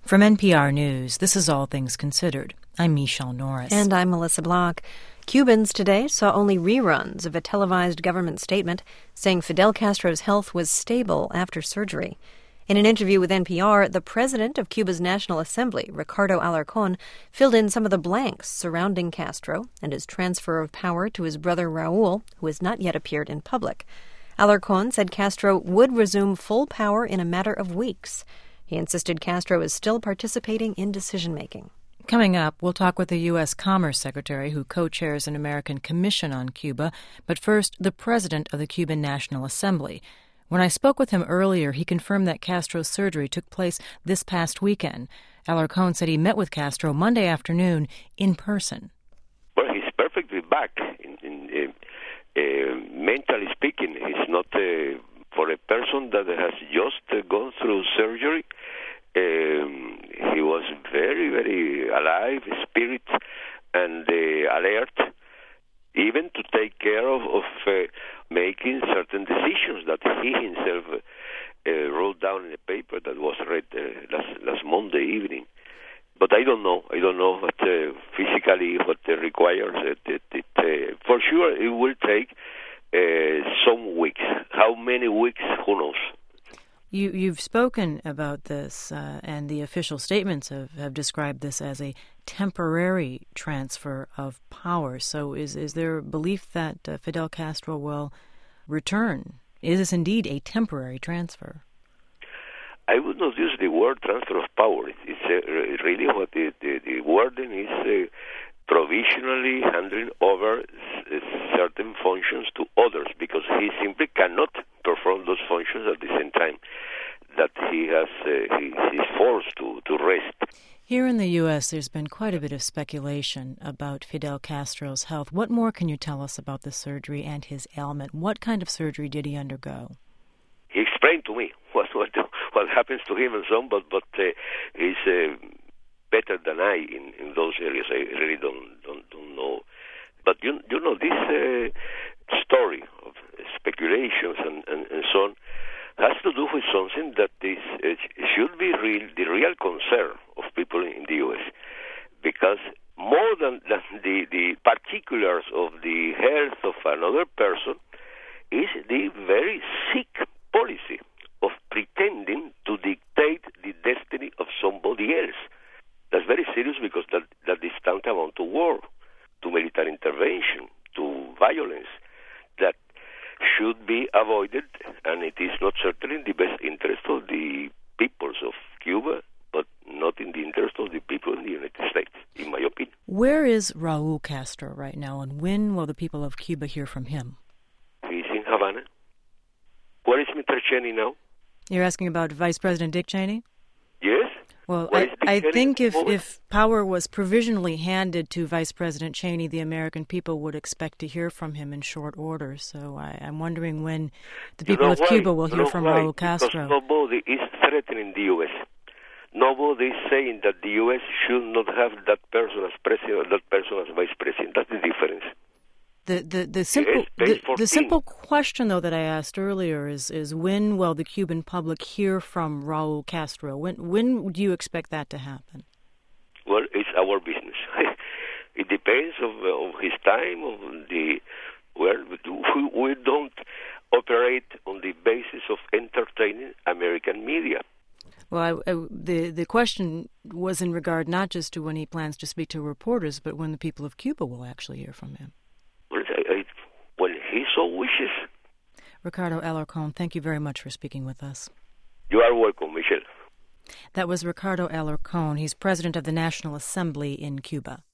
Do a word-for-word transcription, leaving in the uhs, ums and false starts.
From N P R News, this is All Things Considered. I'm Michelle Norris. And I'm Melissa Block. Cubans today saw only reruns of a televised government statement saying Fidel Castro's health was stable after surgery. In an interview with N P R, the president of Cuba's National Assembly, Ricardo Alarcón, filled in some of the blanks surrounding Castro and his transfer of power to his brother Raúl, who has not yet appeared in public. Alarcón said Castro would resume full power in a matter of weeks. He insisted Castro is still participating in decision-making. Coming up, we'll talk with the U S Commerce Secretary who co-chairs an American Commission on Cuba, but first, the president of the Cuban National Assembly. When I spoke with him earlier, he confirmed that Castro's surgery took place this past weekend. Alarcón said he met with Castro Monday afternoon in person. Well, he's perfectly back. In, in, uh, uh, mentally speaking, he's not, uh, for a person that has just uh, gone through surgery, Um, he was very, very alive, spirit, and uh, alert, even to take care of, of uh, making certain decisions that he himself uh, wrote down in a paper that was read uh, last, last Monday evening. But I don't know. I don't know what uh, physically what uh, requires. It, it, it, uh, for sure, it will take uh, some weeks. How many weeks? Who knows? You, you've spoken about this, uh, and the official statements have, have described this as a temporary transfer of power. So is, is there a belief that uh, Fidel Castro will return? Is this indeed a temporary transfer? I would not use the word transfer of power. It's uh, really what the, the, the wording is uh, provisionally handing over s- certain functions to others, because he simply cannot perform those functions at the same time that he has uh, he, he's forced to, to rest. Here in the U S, there's been quite a bit of speculation about Fidel Castro's health. What more can you tell us about the surgery and his ailment? What kind of surgery did he undergo? He explained to me what what, what happens to him and so on, but, but uh, he's uh, better than I in, in those areas. I really don't don't, don't know. But you, you know, this uh, story of speculations and, and, and so on has to do with something that is uh, should be real, the real concern of people in the U S, because more than, than the, the particulars of the health of another person is the very sick policy of pretending to dictate the destiny of somebody else. That's very serious, because that, that is tantamount to war, to military intervention, to violence, that should be avoided, and it is not certainly in the best interest of the peoples of Cuba, but not in the interest of the people in the United States, in my opinion. Where is Raúl Castro right now, and when will the people of Cuba hear from him? He's in Havana. Where is Mister Cheney now? You're asking about Vice President Dick Cheney? Yes. Well, Where I, is Dick I Cheney think if, at the moment? if power was provisionally handed to Vice President Cheney, the American people would expect to hear from him in short order. So I, I'm wondering when the You people know of why? Cuba will You hear know from why? Raúl Castro. Because nobody is threatening the U S. Nobody is saying that the U S should not have that person as president or that person as vice president. That's the difference. The the the simple Yes, the, page the fourteen. simple question though that I asked earlier is is when will the Cuban public hear from Raúl Castro? When when do you expect that to happen? Well, it's our business. It depends of, of his time, of the well. We, we don't operate on the basis of entertaining American media. Well, I, I, the the question was in regard not just to when he plans to speak to reporters, but when the people of Cuba will actually hear from him. Well, I, I, when he so wishes. Ricardo Alarcón, thank you very much for speaking with us. You are welcome, Michelle. That was Ricardo Alarcón. He's president of the National Assembly in Cuba.